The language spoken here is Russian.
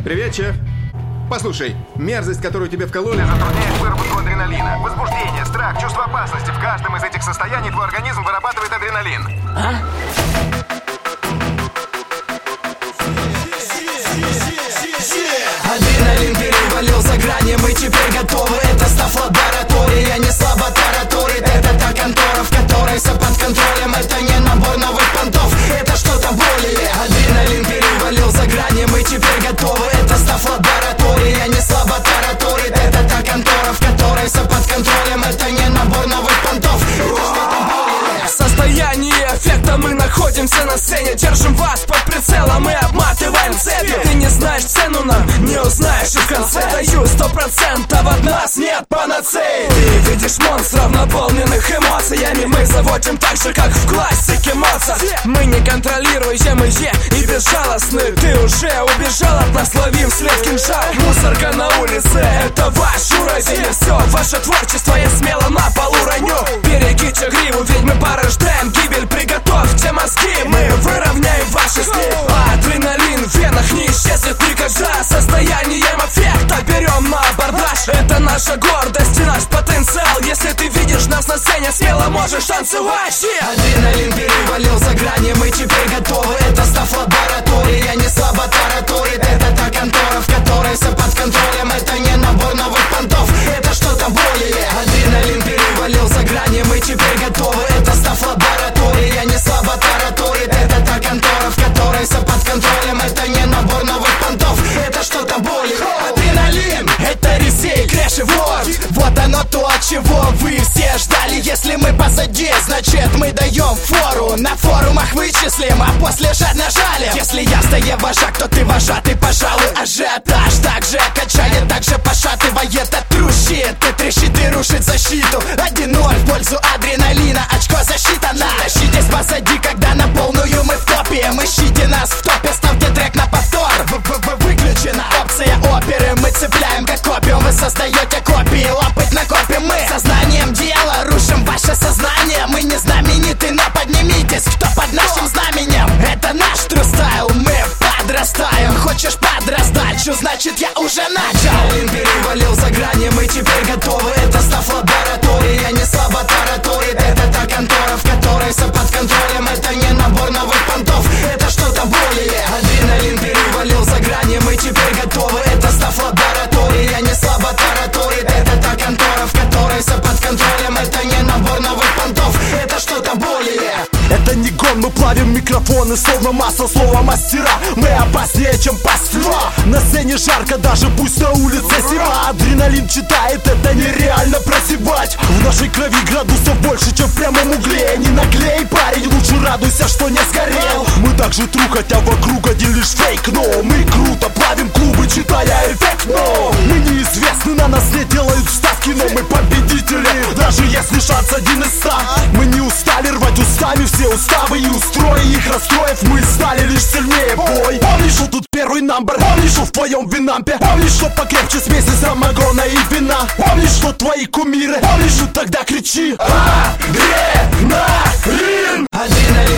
Привет, шеф. Послушай, мерзость, которую тебе вкололи... Затрудняет выработку адреналина. Возбуждение, страх, чувство опасности. В каждом из этих состояний твой организм вырабатывает адреналин. Адреналин перевалил за грани, мы теперь готовы. Это став лабораторией, а не слабо тараторит. Это та контора, в которой все под контролем. Это не набор новых понтов, это что-то более. Адреналин перевалил за грани, мы теперь готовы. Это став лабораторией, а не слабо тараторит. Это та контора, в которой все под контролем. Это не набор новых понтов, это что-то более. В состоянии эффекта мы находимся на сцене. Держим вас под прицелом и обматываем цепью. Ты не знаешь цену, нам не узнаешь и в конце. Даю 100%, от нас нет панацеи. Ты видишь монстров, наполненных эмоциями. Мы заводим так же, как в классике Моцарт. Мы не контролируем и безжалостны. Ты уже убежал от нас, ловим след кинжал. Мусорка на улице, это ваш уровень. Все, ваше творчество я смело на полу роню. Берегите гриву, ведь мы порождаем гибель. Приготовьте мозги, мы выровняем ваши сны. Адреналин в венах не исчезнет никогда. Состоянием эффекта берем на абордаж. Это наша гордость и наш потенциал. Если ты видишь нас на сцене, смело можешь танцевать. Адреналин перевалил за грани, мы теперь готовы. Это став лабораторией, а не слабо тараторит. Это та контора, в которой все под контролем. Это не набор новых понтов, это что-то более. Адреналин перевалил за грани, мы теперь готовы. Это став лабораторией, а не слабо тараторит. Это та контора, в которой все под контролем. Это не набор новых понтов, это что-то более. Адреналин, это Ресей, Крэш и Вор. Вот оно то, чего вы все ждали. Если мы позади, значит мы даем фору. На форумах вычислим, а после жадно жалим. Если я стою вожак, то ты вожатый, пожалуй. Ажиотаж также качает, также пошатывает, отрущит. Ты трещит и рушит защиту. 1-0 в пользу адреналина, очко засчитано. Тащитесь позади, когда на полную мы в топе. Ищите нас в топе, ставьте трек на повтор. Выключена опция оперы, мы цепляем как опиум. Вы создаете копии, лапать накопим мы. Сознанием дела рушим ваше сознание. Мы не знамениты, но поднимитесь, кто под нашим знаменем. Это наш true style, мы подрастаем. Хочешь подрастать, что значит я уже начал. Адреналин перевалил за грани, мы теперь готовы. Это став лабораторией, а не слабо тараторит. Это та контора, в которой все под контролем. Это не набор новых понтов, это что-то более. Адреналин перевалил за грани, мы теперь готовы. Это став лабораторией, а не слабо тараторит. Это та контора, в которой все под контролем. Это не набор новых понтов, это что-то более. Это не гон, мы плавим микрофоны, словно масло, слово мастера. Мы опаснее, чем паства. На сцене жарко, даже пусть на улице зима. Адреналин читает, это нереально прозевать. В нашей крови градусов больше, чем в прямом угле. Не наглей, парень, лучше радуйся, что не сгорел. Мы так же тру, хотя вокруг один лишь фейк. Но мы круто плавим клубы, читая эффект. Но мы неизвестны, на нас не делают ставки. Но мы победители, даже если шанс 1 из 100. Мы не устали рвать устами все уставы и устрои их расстроив, мы стали лишь сильнее, бой. Помнишь, что тут первый номер? Помнишь, что в твоем винампе? Помнишь, что покрепче смесь из рамагона и вина? Помнишь, что твои кумиры? Помнишь, что тогда кричи: Адреналин! Адреналин